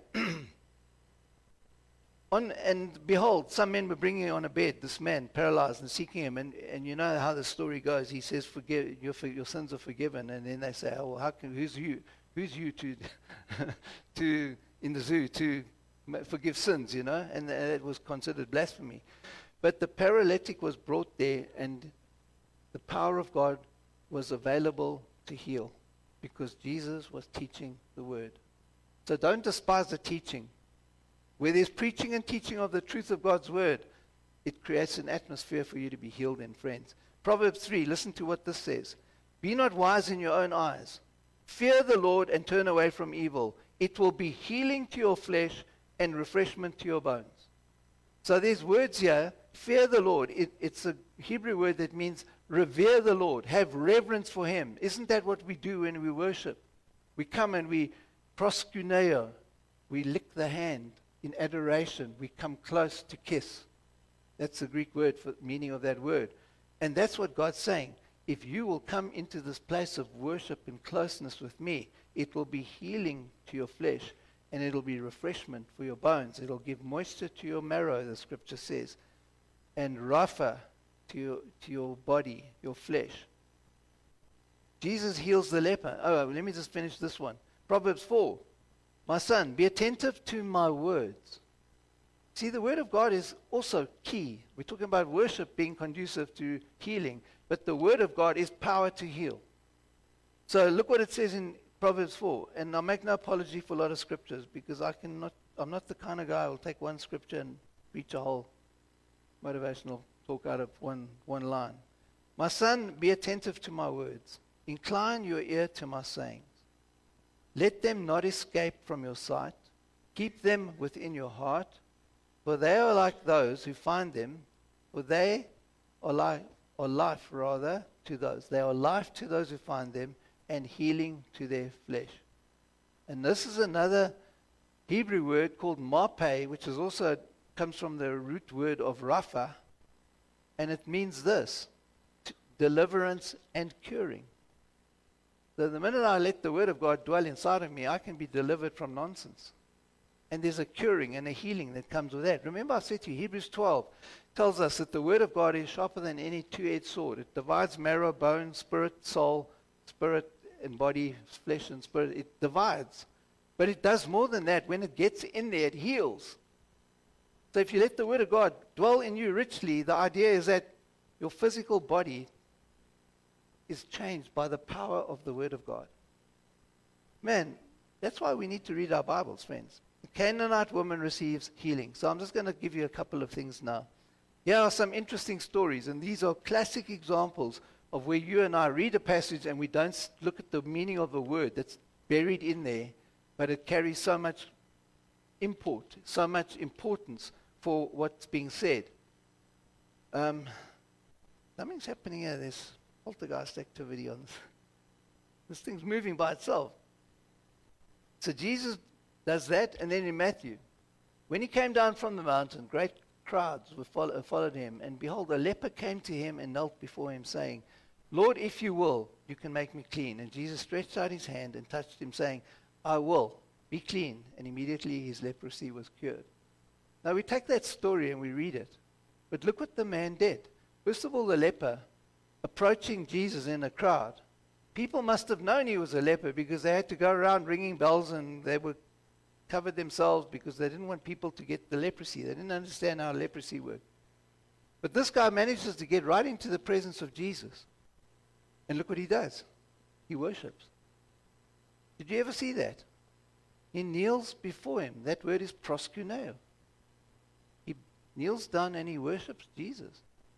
[SPEAKER 1] on, and behold, some men were bringing on a bed this man, paralyzed, and seeking him. And, and you know how the story goes. He says, "Forgive your, your sins are forgiven." And then they say, "Oh, well, how can, who's you? Who's you to, to in the zoo to forgive sins?" You know, and it was considered blasphemy. But the paralytic was brought there, and the power of God was available to heal because Jesus was teaching the word. So don't despise the teaching. Where there's preaching and teaching of the truth of God's word, it creates an atmosphere for you to be healed in, friends. Proverbs three, listen to what this says. Be not wise in your own eyes. Fear the Lord and turn away from evil. It will be healing to your flesh and refreshment to your bones. So there's words here, fear the Lord. It, it's a Hebrew word that means revere the Lord, have reverence for him. Isn't that what we do when we worship? We come and we proskuneo, we lick the hand in adoration. We come close to kiss. That's the Greek word for meaning of that word. And that's what God's saying. If you will come into this place of worship and closeness with me, it will be healing to your flesh and it'll be refreshment for your bones. It'll give moisture to your marrow, the scripture says, and rapha to your, to your body, your flesh. Jesus heals the leper. Oh, let me just finish this one. Proverbs four. My son, be attentive to my words. See, the word of God is also key. We're talking about worship being conducive to healing, but the word of God is power to heal. So look what it says in Proverbs four. And I'll make no apology for a lot of scriptures because I cannot, I'm not the kind of guy who will take one scripture and preach a whole motivational talk out of one, one line. My son, be attentive to my words. incline your ear to my sayings. Let them not escape from your sight. Keep them within your heart, for they are like those who find them, for they are life, or life rather, to those. They are life to those who find them, and healing to their flesh. And this is another Hebrew word called marpe, which is also comes from the root word of rapha, and it means this: t- deliverance and curing. So the minute I let the word of God dwell inside of me, I can be delivered from nonsense. And there's a curing and a healing that comes with that. Remember I said to you, Hebrews twelve tells us that the word of God is sharper than any two-edged sword. It divides marrow, bone, spirit, soul, spirit and body, flesh and spirit. It divides. But it does more than that. When it gets in there, it heals. So if you let the word of God dwell in you richly, the idea is that your physical body is changed by the power of the word of God. Man, that's why we need to read our Bibles, friends. The Canaanite woman receives healing. So I'm just going to give you a couple of things now. Here are some interesting stories, and these are classic examples of where you and I read a passage and we don't look at the meaning of the word that's buried in there, but it carries so much import, so much importance for what's being said. Um, something's happening here. There's poltergeist activity on this. This thing's moving by itself. So Jesus does that, and then in Matthew, when he came down from the mountain, great crowds were follow, followed him, and behold, a leper came to him and knelt before him, saying, Lord, if you will, you can make me clean. And Jesus stretched out his hand and touched him, saying, I will, be clean. And immediately his leprosy was cured. Now we take that story and we read it, but look what the man did. First of all, the leper approaching Jesus in a crowd. People must have known he was a leper because they had to go around ringing bells, and they were covered themselves because they didn't want people to get the leprosy. They didn't understand how leprosy worked. But this guy manages to get right into the presence of Jesus. And look what he does. He worships. Did you ever see that? He kneels before him. That word is proskuneo. He kneels down and he worships Jesus.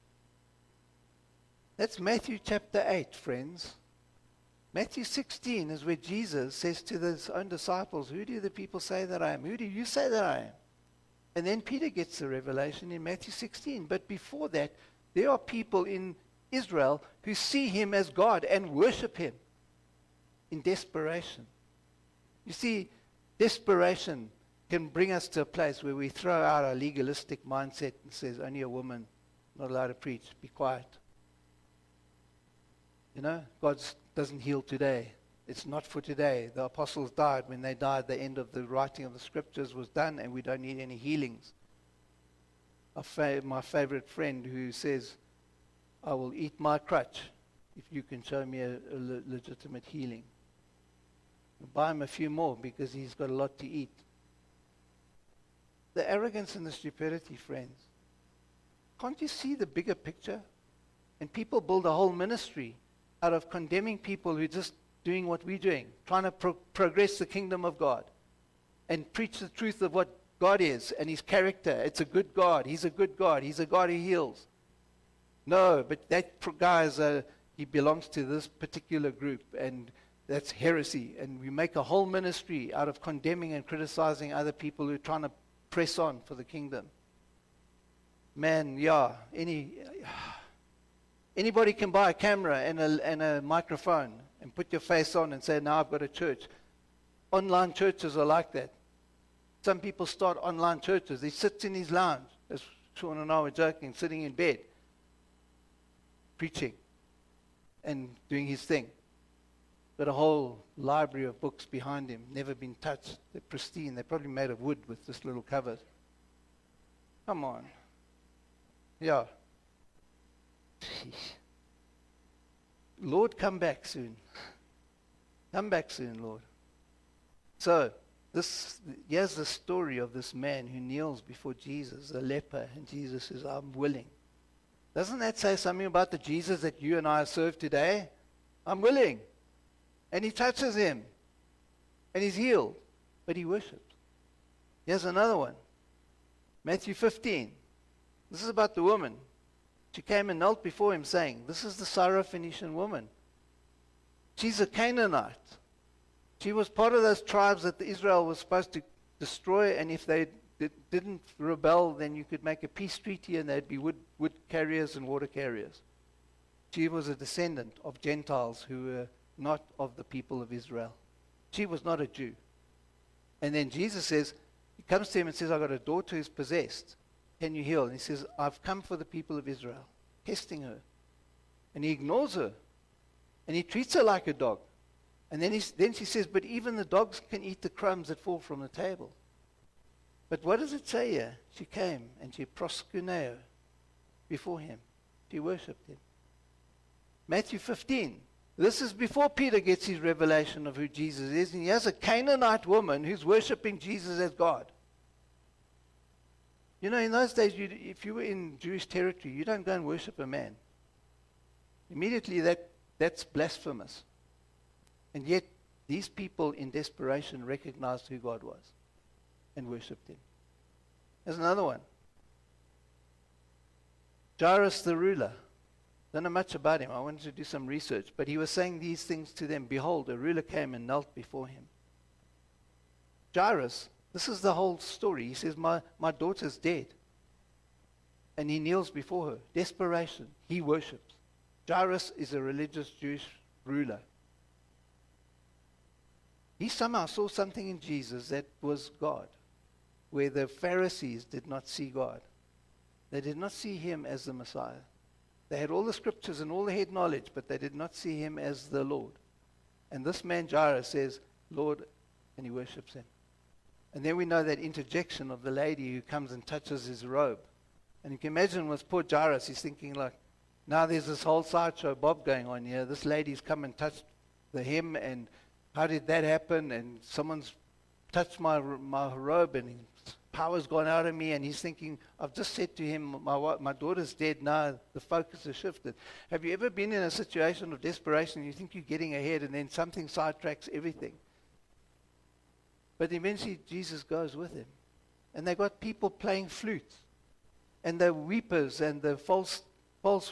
[SPEAKER 1] That's Matthew chapter eight, friends. Matthew sixteen is where Jesus says to his own disciples, who do the people say that I am? Who do you say that I am? And then Peter gets the revelation in Matthew sixteen. But before that, there are people in Israel who see him as God and worship him in desperation. You see, desperation can bring us to a place where we throw out our legalistic mindset and says, only a woman, not allowed to preach, be quiet. You know, God doesn't heal today. It's not for today. The apostles died. When they died, the end of the writing of the scriptures was done, and we don't need any healings. Fa- my favorite friend who says, I will eat my crutch if you can show me a, a le- legitimate healing. I'll buy him a few more because he's got a lot to eat. The arrogance and the stupidity, friends. Can't you see the bigger picture? And people build a whole ministry out of condemning people who are just doing what we're doing, trying to pro- progress the kingdom of God and preach the truth of what God is and his character. It's a good God. He's a good God. He's a God who heals. No, but that pro- guy is a, he belongs to this particular group, and that's heresy. And we make a whole ministry out of condemning and criticizing other people who are trying to press on for the kingdom. Man, yeah, any... Anybody can buy a camera and a, and a microphone and put your face on and say, now I've got a church. Online churches are like that. Some people start online churches. He sits in his lounge, as Sean and I were joking, sitting in bed, preaching and doing his thing. Got a whole library of books behind him, never been touched. They're pristine. They're probably made of wood with this little cover. Come on. Yeah. Lord, come back soon. Come back soon, Lord. So, this here's the story of this man who kneels before Jesus, a leper, and Jesus says, I'm willing. Doesn't that say something about the Jesus that you and I serve today? I'm willing. And he touches him. And he's healed. But he worships. Here's another one. Matthew fifteen. This is about the woman. She came and knelt before him, saying, this is the Syrophoenician woman. She's a Canaanite. She was part of those tribes that Israel was supposed to destroy, and if they did, didn't rebel, then you could make a peace treaty and they'd be wood, wood carriers and water carriers. She was a descendant of Gentiles who were not of the people of Israel. She was not a Jew. And then Jesus says, he comes to him and says, I've got a daughter who's possessed. Can you heal? And he says, I've come for the people of Israel, testing her. And he ignores her. And he treats her like a dog. And then, he's, then she says, but even the dogs can eat the crumbs that fall from the table. But what does it say here? She came and she proskuneo before him. She worshipped him. Matthew fifteen. This is before Peter gets his revelation of who Jesus is. And he has a Canaanite woman who's worshipping Jesus as God. You know, in those days, you, if you were in Jewish territory, you don't go and worship a man. Immediately, that, that's blasphemous. And yet, these people in desperation recognized who God was and worshipped him. There's another one. Jairus the ruler. Don't know much about him. I wanted to do some research. But he was saying these things to them. Behold, a ruler came and knelt before him. Jairus, this is the whole story. He says, my, my daughter's dead. And he kneels before her. Desperation. He worships. Jairus is a religious Jewish ruler. He somehow saw something in Jesus that was God, where the Pharisees did not see God. They did not see him as the Messiah. They had all the scriptures and all the head knowledge, but they did not see him as the Lord. And this man Jairus says, Lord, and he worships him. And then we know that interjection of the lady who comes and touches his robe. And you can imagine with poor Jairus, he's thinking like, now there's this whole sideshow Bob going on here. This lady's come and touched the hem, and how did that happen? And someone's touched my my robe, and his power's gone out of me. And he's thinking, I've just said to him, my my daughter's dead. Now the focus has shifted. Have you ever been in a situation of desperation and you think you're getting ahead, and then something sidetracks everything? But eventually Jesus goes with him. And they got people playing flutes. And the weepers and the false false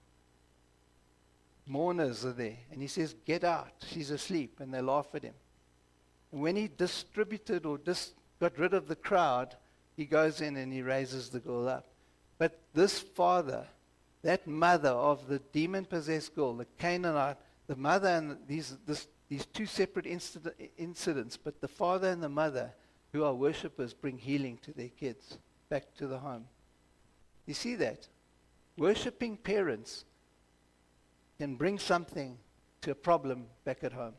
[SPEAKER 1] mourners are there. And he says, get out. She's asleep. And they laugh at him. And when he distributed or dis- got rid of the crowd, he goes in and he raises the girl up. But this father, that mother of the demon-possessed girl, the Canaanite, the mother and these this, these two separate incident, incidents, but the father and the mother, who are worshippers, bring healing to their kids back to the home. You see that? Worshipping parents can bring something to a problem back at home.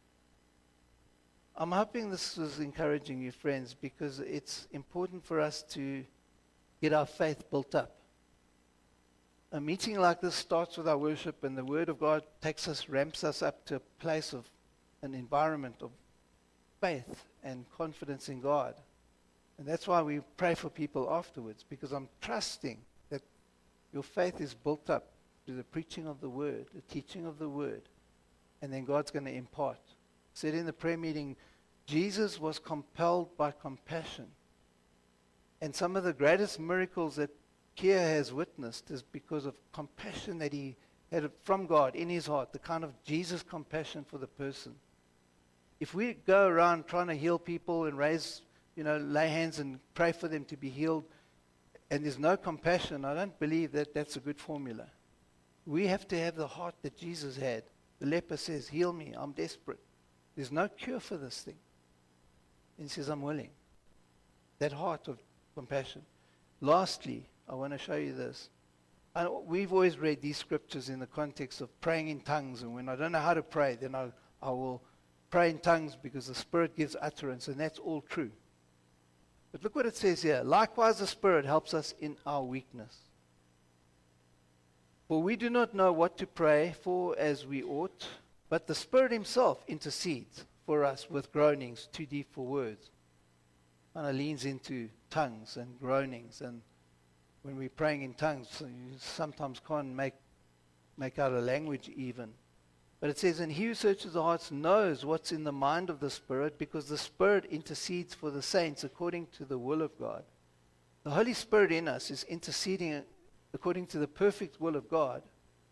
[SPEAKER 1] I'm hoping this was encouraging you, friends, because it's important for us to get our faith built up. A meeting like this starts with our worship, and the Word of God takes us, ramps us up to a place of an environment of faith and confidence in God. And that's why we pray for people afterwards, because I'm trusting that your faith is built up through the preaching of the Word, the teaching of the Word, and then God's going to impart. Said in the prayer meeting, Jesus was compelled by compassion. And some of the greatest miracles that Kia has witnessed is because of compassion that he had from God in his heart, the kind of Jesus compassion for the person. If we go around trying to heal people and raise, you know, lay hands and pray for them to be healed, and there's no compassion, I don't believe that that's a good formula. We have to have the heart that Jesus had. The leper says, heal me, I'm desperate. There's no cure for this thing. And he says, I'm willing. That heart of compassion. Lastly, I want to show you this. I, we've always read these scriptures in the context of praying in tongues, and when I don't know how to pray, then I, I will pray in tongues because the Spirit gives utterance, and that's all true. But look what it says here. Likewise, the Spirit helps us in our weakness. For we do not know what to pray for as we ought, but the Spirit himself intercedes for us with groanings too deep for words. Kind of leans into tongues and groanings, and when we're praying in tongues, so you sometimes can't make make out a language even. But it says, and he who searches the hearts knows what's in the mind of the Spirit, because the Spirit intercedes for the saints according to the will of God. The Holy Spirit in us is interceding according to the perfect will of God,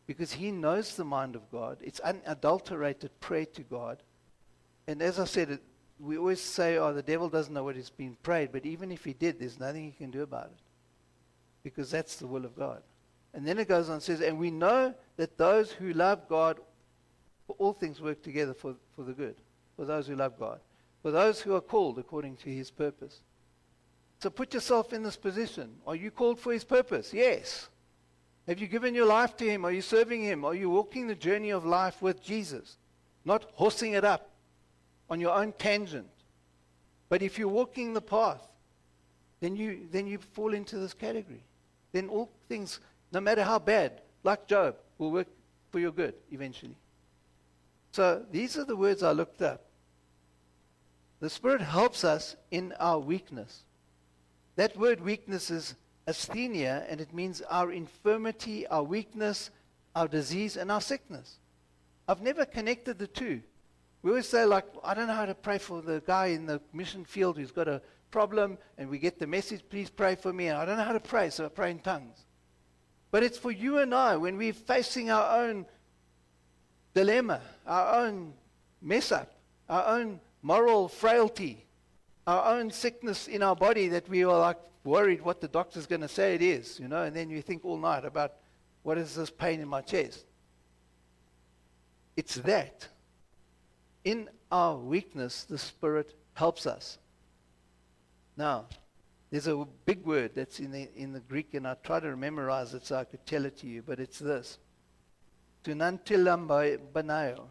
[SPEAKER 1] because he knows the mind of God. It's unadulterated prayer to God. And as I said, it, we always say, oh, the devil doesn't know what is being prayed, but even if he did, there's nothing he can do about it, because that's the will of God. And then it goes on and says, and we know that those who love God, all things work together for, for the good, for those who love God, for those who are called according to his purpose. So put yourself in this position. Are you called for his purpose? Yes. Have you given your life to him? Are you serving him? Are you walking the journey of life with Jesus? Not horsing it up on your own tangent. But if you're walking the path, then you then you fall into this category. Then all things, no matter how bad, like Job, will work for your good eventually. So these are the words I looked up. The Spirit helps us in our weakness. That word weakness is asthenia, and it means our infirmity, our weakness, our disease, and our sickness. I've never connected the two. We always say, like, I don't know how to pray for the guy in the mission field who's got a problem, and we get the message, please pray for me, and I don't know how to pray, so I pray in tongues. But it's for you and I, when we're facing our own dilemma, our own mess up, our own moral frailty, our own sickness in our body, that we are like worried what the doctor's going to say it is, you know, and then you think all night about what is this pain in my chest. It's that. In our weakness, the Spirit helps us. Now, there's a big word that's in the, in the Greek, and I try to memorize it so I could tell it to you, but it's this. Tunantilambanayo.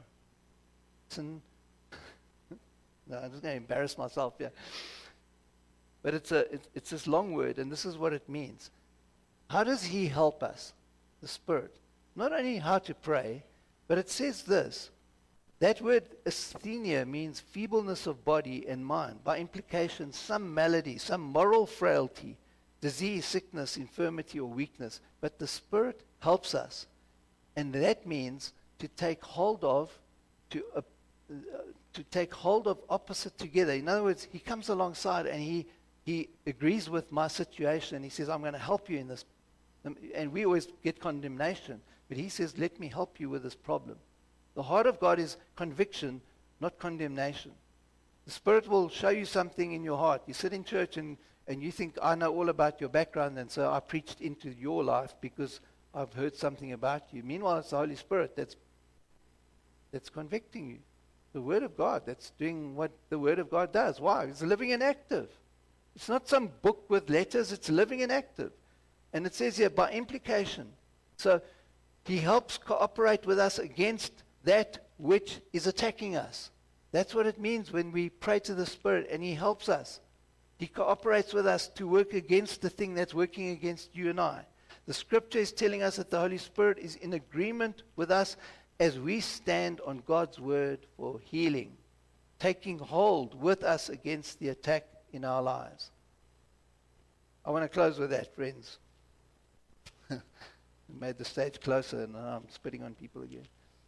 [SPEAKER 1] No, I'm just going to embarrass myself here. But it's a it's, it's this long word, and this is what it means. How does he help us? The Spirit. Not only how to pray, but it says this. That word asthenia means feebleness of body and mind. By implication, some malady, some moral frailty, disease, sickness, infirmity, or weakness. But the Spirit helps us. And that means to take hold of, to uh, uh, to take hold of opposite together. In other words, he comes alongside and he, he agrees with my situation. He says, I'm going to help you in this. And we always get condemnation. But he says, let me help you with this problem. The heart of God is conviction, not condemnation. The Spirit will show you something in your heart. You sit in church and, and you think, I know all about your background, and so I preached into your life because I've heard something about you. Meanwhile, it's the Holy Spirit that's, that's convicting you. The Word of God that's doing what the Word of God does. Why? It's living and active. It's not some book with letters. It's living and active. And it says here, by implication. So he helps cooperate with us against that which is attacking us. That's what it means when we pray to the Spirit, and he helps us. He cooperates with us to work against the thing that's working against you and I. The Scripture is telling us that the Holy Spirit is in agreement with us as we stand on God's word for healing, taking hold with us against the attack in our lives. I want to close with that, friends. Made the stage closer, and I'm spitting on people again.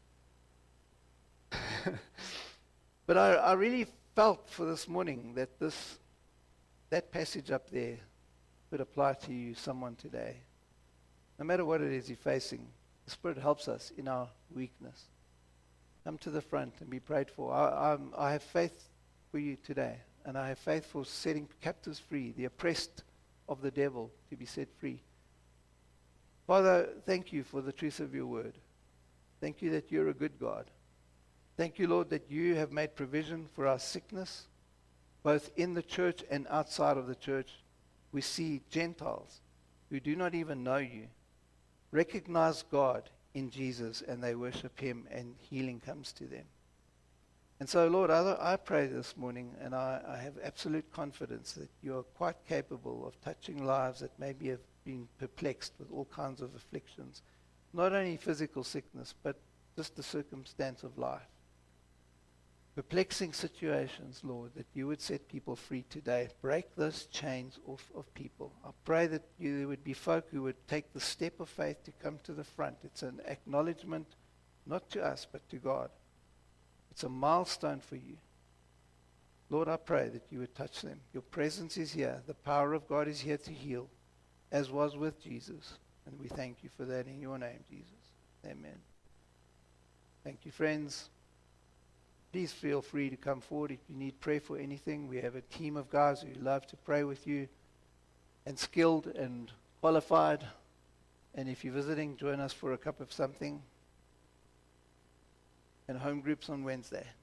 [SPEAKER 1] But I, I really felt for this morning that this, that passage up there could apply to you, someone today. No matter what it is you're facing, the Spirit helps us in our weakness. Come to the front and be prayed for. I, I'm, I have faith for you today, and I have faith for setting captives free, the oppressed of the devil to be set free. Father, thank you for the truth of your word. Thank you that you're a good God. Thank you, Lord, that you have made provision for our sickness, both in the church and outside of the church. We see Gentiles who do not even know you recognize God in Jesus, and they worship him, and healing comes to them. And so, Lord, I, I pray this morning, and I, I have absolute confidence that you are quite capable of touching lives that maybe have been perplexed with all kinds of afflictions, not only physical sickness, but just the circumstance of life. Perplexing situations, Lord, that you would set people free today. Break those chains off of people. I pray that you, there would be folk who would take the step of faith to come to the front. It's an acknowledgement, not to us, but to God. It's a milestone for you. Lord, I pray that you would touch them. Your presence is here. The power of God is here to heal, as was with Jesus. And we thank you for that in your name, Jesus. Amen. Thank you, friends. Please feel free to come forward if you need prayer for anything. We have a team of guys who love to pray with you, and skilled and qualified. And if you're visiting, join us for a cup of something. And home groups on Wednesday.